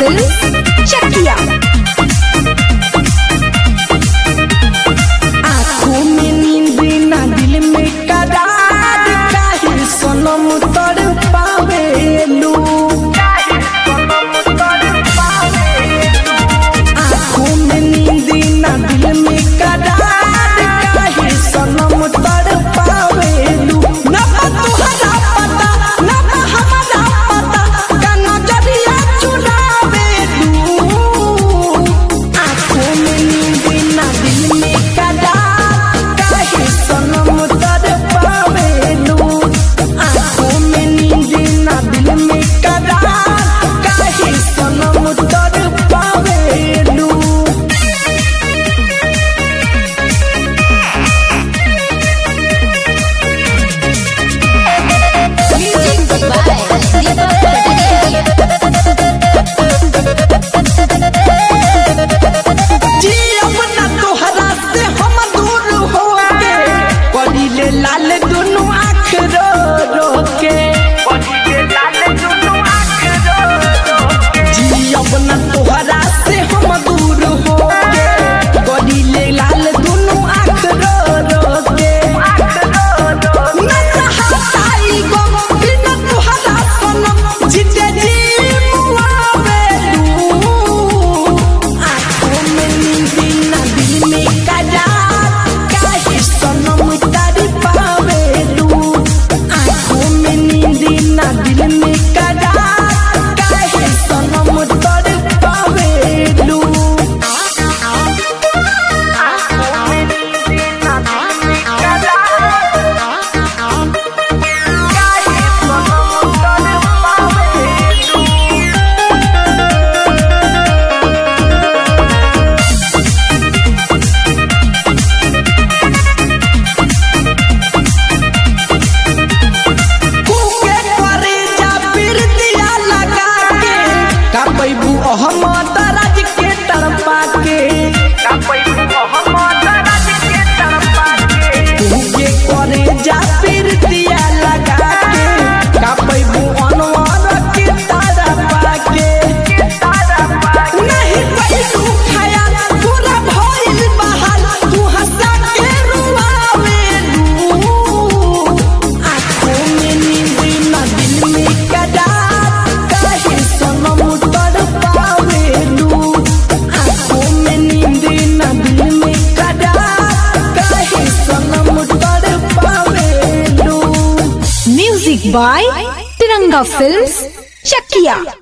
Films चकिया। आँखों में नींद ना दिल में करार, काहे सनम तड़पावेलू। आँखों में नींद ना दिल में करार, काहे सनम तड़पावेलू। ना तुहरा पता ना हमारा पता, का नजरिया चुरावेलू। आँखों में नींद ना दिल में करार, काहे सनम तड़पावेलू। आँखों में नींद ना दिल में करार, काहे सनम तड़पावेलू। जी अपना तोहरा से हम दूर होके, पड़िले लाल दुनू आँख रो रो के। जी अपना तोहरा से हम दूर होके, पड़िले लाल दुनू आँख रो रो के। ना सहाताई गो बिना तोहरा सनम, जीते जी मुआवेलू। आँखों में नींद ना दिल में करार, काहे सनम तड़पावेलू। आँखों में नींद ना दिल में करार, काहे सनम तड़पावेलू। कुके करे जा फिर दिया लगा के, का पैबू अहमद राज के तरफा के। कुके करे जा फिर दिया लगा के, का पैबू अनवर के तरफा के। नहीं पैबू खाया पूरा भइल बहाल, तू हंसा के रुआवेलू। आँखों में नींद ना दिल में करार, काहे सनम तड़पावेलू। आँखों में नींद ना दिल में करार, काहे सनम तड़पावेलू। Music by Tiranga films Chakiya.